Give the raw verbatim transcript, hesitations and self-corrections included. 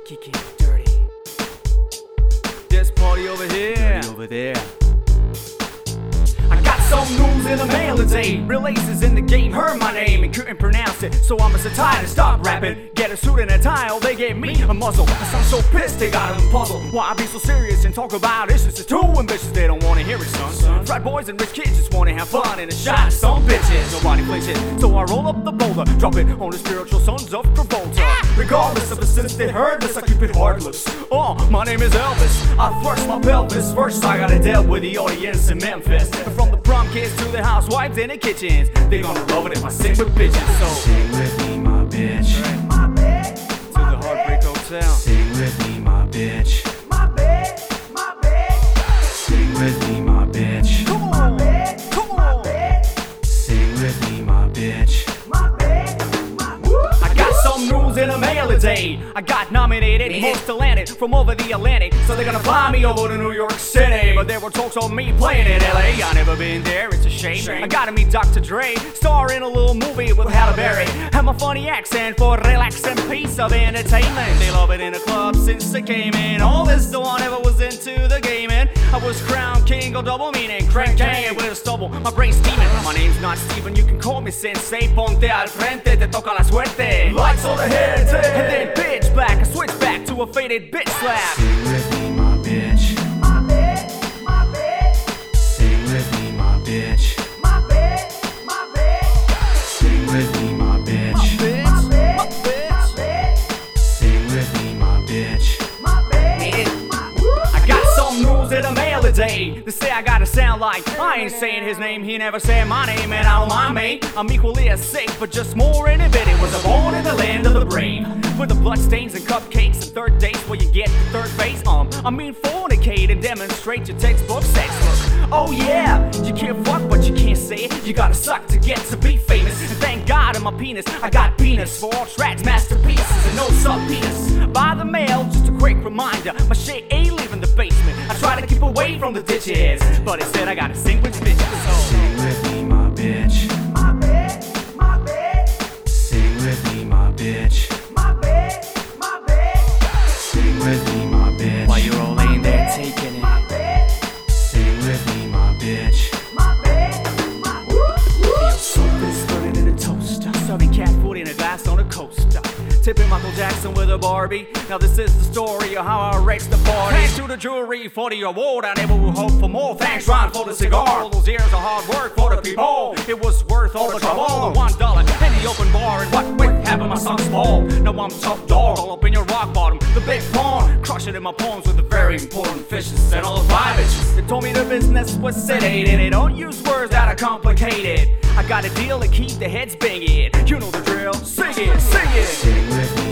Kicking dirty. This party over here, dirty over there. I got some news in the mail today. Real aces in the game heard my name and couldn't pronounce it, so I'm so tired to stop rapping. Get a suit and a tie, oh, they gave me a muzzle. I sound so pissed, they got them puzzled. Why I be so serious and talk about issues? It's too ambitious, they don't wanna hear it, son. Frat boys and rich kids just wanna have fun and a shot at some bitches. Nobody plays it, so I roll up the boulder, drop it on the spiritual sons of Travolta. Regardless of the sins they heardless, I keep it heartless. Oh, my name is Elvis. I thrust my pelvis. First I gotta deal with the audience in Memphis. From the prom kids to the housewives in the kitchens, they gonna love it if I sing with bitches. So sing with me, my bitch. Right. My bitch. To the Heartbreak Hotel. Sing with me, my bitch. My bitch. My bitch. Sing with me, my bitch. Come on. My bitch. Come on. Sing with me, my bitch. I got some news in the mail today. I got nominated most talented from over the Atlantic, so they're gonna fly me over to New York City. But there were talks on me playing in L A. I never been there, it's a shame. shame. I gotta meet Doctor Dre, star in a little movie with Halle Berry. Have my funny accent for relaxing piece of entertainment. They love it in the club since they came in. All this though I never was into the gaming. I was crowned king of double meaning, crank can with a stubble, my brain's steaming. My name's not Steven, you can call me Sensei. Ponte al frente, te toca la suerte. Lights on the head, and then pitch black. I switch back to a faded bitch slap. Sing with me, my bitch. My bitch, my bitch. Sing with me, my bitch. My bitch, my bitch. Sing with me, my bitch. My bitch, my bitch. Sing with me, my bitch. My bitch. I got some news in the mail today. They say I gotta sound like I ain't saying his name. He never said my name, and I don't mind me. I'm equally as sick, but just more inhibited. Was I born in the land of the brave, with the bloodstains and cupcakes and third dates where you get the third base. Um, I mean fornicate and demonstrate your textbook sex look. Oh yeah, you can't fuck but you can't say it. You gotta suck to get to be famous. And thank God in my penis, I got penis for all tracks, masterpieces, and no subpoenas. By the mail, just a quick reminder, my shit ain't leaving the basement. I try to keep away from the ditches, but instead I gotta sing with bitches. So sing with me, my bitch. My bitch, my bitch. Sing with me, my bitch. My bitch, my bitch. Sing with me, my bitch. While you're all laying there taking it. Sing with me, my bitch. My bitch, my bitch. Something stirring in a toaster, serving cat food in a glass on a coaster. Tipping Michael Jackson with a Barbie. Now this is the story of how I wrecked the party. Thanks to the jury for the award, I never will hope for more. Thanks Ron for the cigar. All those years of hard work for the people, it was worth all the trouble. The one dollar in the open bar, and what with having my songs fall. Now I'm tough dog, all up in your rock bottom. The big pawn, crushing in my poems with the very important fishes and all the five bitches. They told me the business was sedated. They don't use words that are complicated. I got a deal to keep the heads banging. You know the drill. Sing it, sing it. Sing with me,